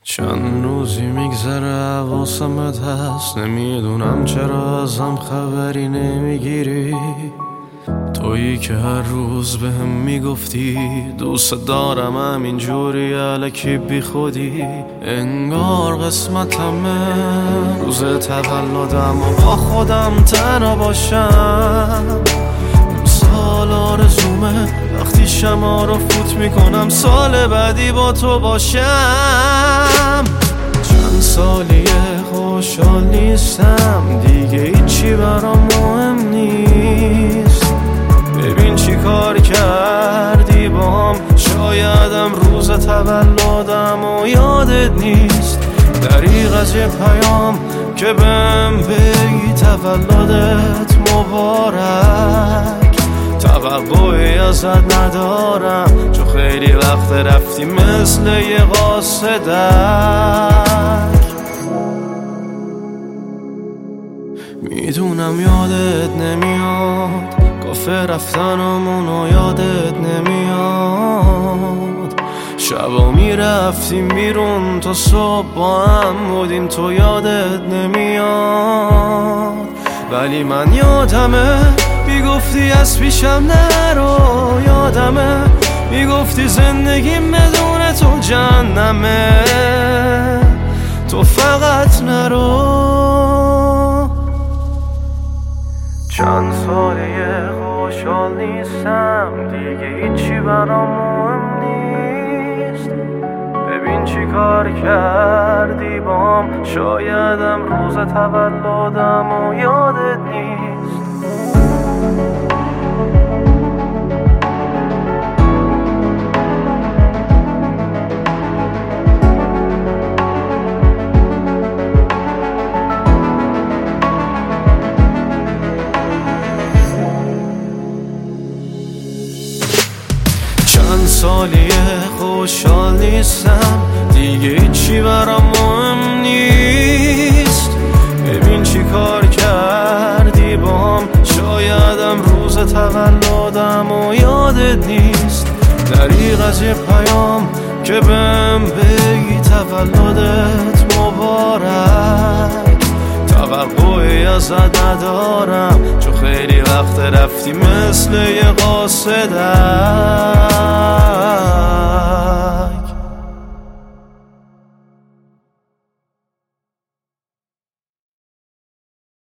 چند روزی میگذره حواسمت هست، نمیدونم چرا ازم خبری نمیگیری. تویی که هر روز بهم میگفتی دوست دارم، همینجوری الکی بی خودی. انگار قسمتمه روز تولدم و با خودم تنها باشم. سال آرزومه وقتی شما رو فوت میکنم سال بعدی با تو باشم. چند سالیه خوشحال نیستم، دیگه هیچی برام مهم نیست. ببین چی کار کردی بام، شایدم روز تولدم و یادت نیست. دریغ از یه پیام که بهم بگی تولدت مبارک، توقعی ازت ندارم چون خیلی وقت رفتی مثل یه قاصدک. میدونم یادت نمیاد کافه رفتنمونو، یادت نمیاد شبا میرفتیم بیرون تا صبح با هم بودیم، تو یادت نمیاد. ولی من یادمه میگفتی از پیشم نرو، یادمه میگفتی زندگیم بدون تو جهنمه، تو فقط نرو. چند سالیه خوشحال نیستم، دیگه هیچی برام مهم نیست. ببین چی کار کردی بام، شایدم روز تولدم و یادت نیست. چند سالیه خوشحال نیستم، دیگه هیچی برام مهم نیست. ببین چی کار کردی بام، شایدم روز تولدم و یادت نیست. دریغ از یه پیام که بهم بگی تولدت مبارک، توقعی ازت ندارم چون خیلی وقت رفتی مثل یه قاصدک.